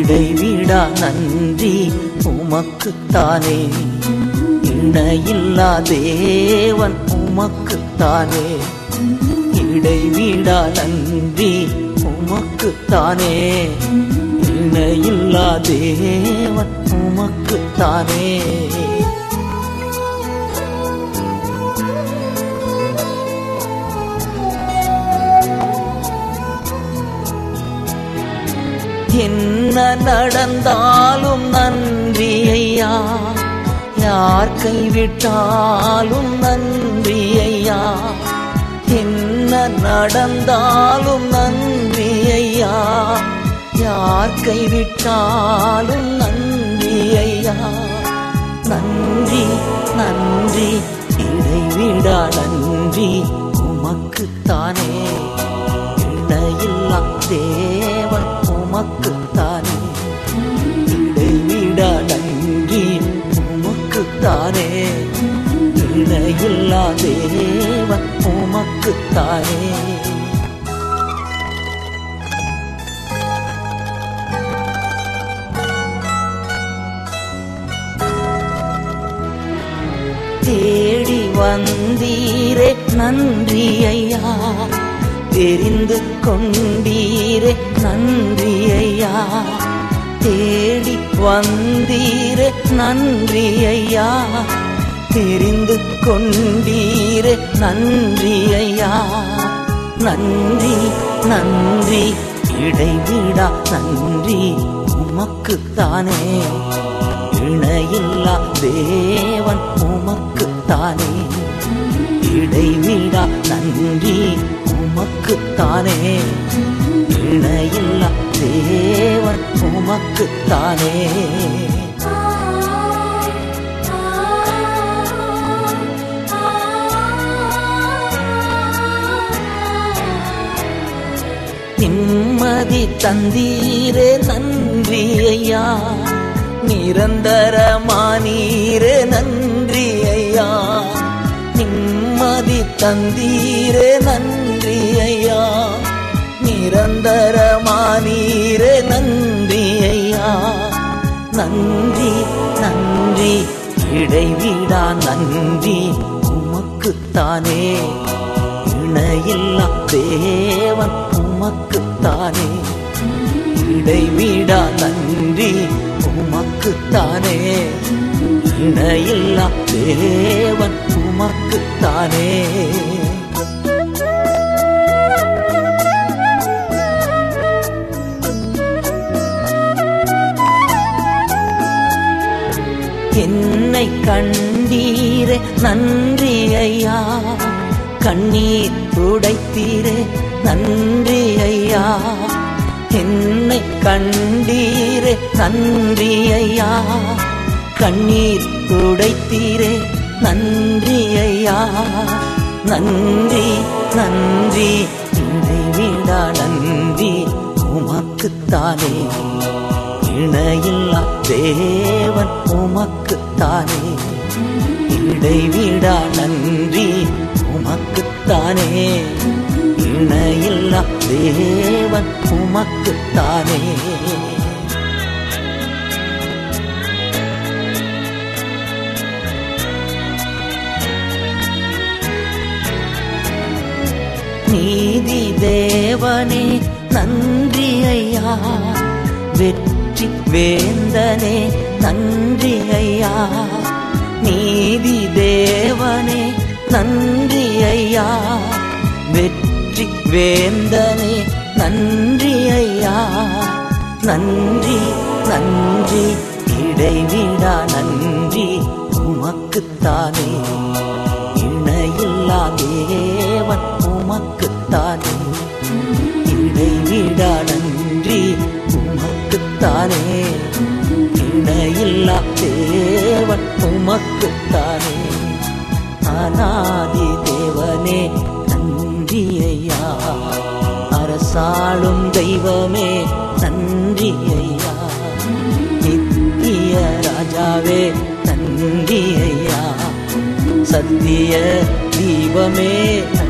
இடைவிடா நன்றி உமக்குத்தானே. இணையில்லா தேவன் உமக்குத்தானே. இடைவிடா நன்றி உமக்குத்தானே. இணையில்லா தேவன் உமக்குத்தானே. என்ன நடந்தாலும் நன்றி ஐயா, யார் கைவிட்டாலும் நன்றி ஐயா. என்ன நடந்தாலும் நன்றி ஐயா, யார் கைவிட்டாலும் நன்றி ஐயா. நன்றி நன்றி இடைவிடா நன்றி உமக்குத்தானே. இணையில்லா தேவன் உமக்குத்தானே. இடைவிடா நன்றி உமக்குத்தானே. இணையில்லா தேவன் உமக்குத்தானே. தேடி வந்தீரே நன்றி ஐயா, தெரிந்து கொண்டீரே நன்றி ஐயா. தேடி வந்தீரே நன்றி ஐயா, தெரிந்து கொண்டீரே நன்றி ஐயா. நன்றி நன்றி இடைவிடா நன்றி உமக்குத்தானே. இணையில்லா தேவன் உமக்குத்தானே. இடைவிடா நன்றி உமக்குத்தானே. இணையில்லா தேவன் உமக்குத்தானே. நிம்மதி தந்தீரே நன்றி ஐயா, நிரந்தரமானீரே நன்றி ஐயா. நிம்மதி தந்தீரே நன்றி ஐயா, நிரந்தரமானீரே நன்றி ஐயா. நன்றி நன்றி இடைவிடா நன்றி உமக்குத்தானே. இணையில்லா தேவன் உமக்குத்தானே. இடைவிடா நன்றி உமக்குத்தானே. இணையில்லா தேவன் உமக்குத்தானே. என்னை கண்டீரே நன்றி ஐயா, கண்ணீர் துடைத்தீரே நன்றி ஐயா. என்னை கண்டீரே நன்றி ஐயா, கண்ணீர் துடைத்தீரே நன்றி ஐயா. நன்றி நன்றி இடைவிடா நன்றி உமக்குத்தானே. இணையில்லா தேவன் உமக்குத்தானே. இடைவிடா நன்றி உமக்குத்தானே. இணையில்லா தேவன் உமக்குத்தானே. நீதி தேவனே நன்றி ஐயா, வெற்றி வேந்தனே நன்றி ஐயா. நீதி தேவனே நன்றி ஐயா, வெற்றி வேந்தனே நன்றி ஐயா. நன்றி நன்றி இடைவிடா நன்றி உமக்குத்தானே. இணையில்லா தேவன் உமக்குத்தானே. இடைவிடா நன்றி உமக்குத்தானே. இணையில்லா தேவன் உமக்குத்தானே. அநாதி தேவனே நன்றி ஐயா, அரசாளும் தெய்வமே நன்றி ஐயா. நித்திய ராஜாவே நன்றி ஐயா, சத்திய தீபமே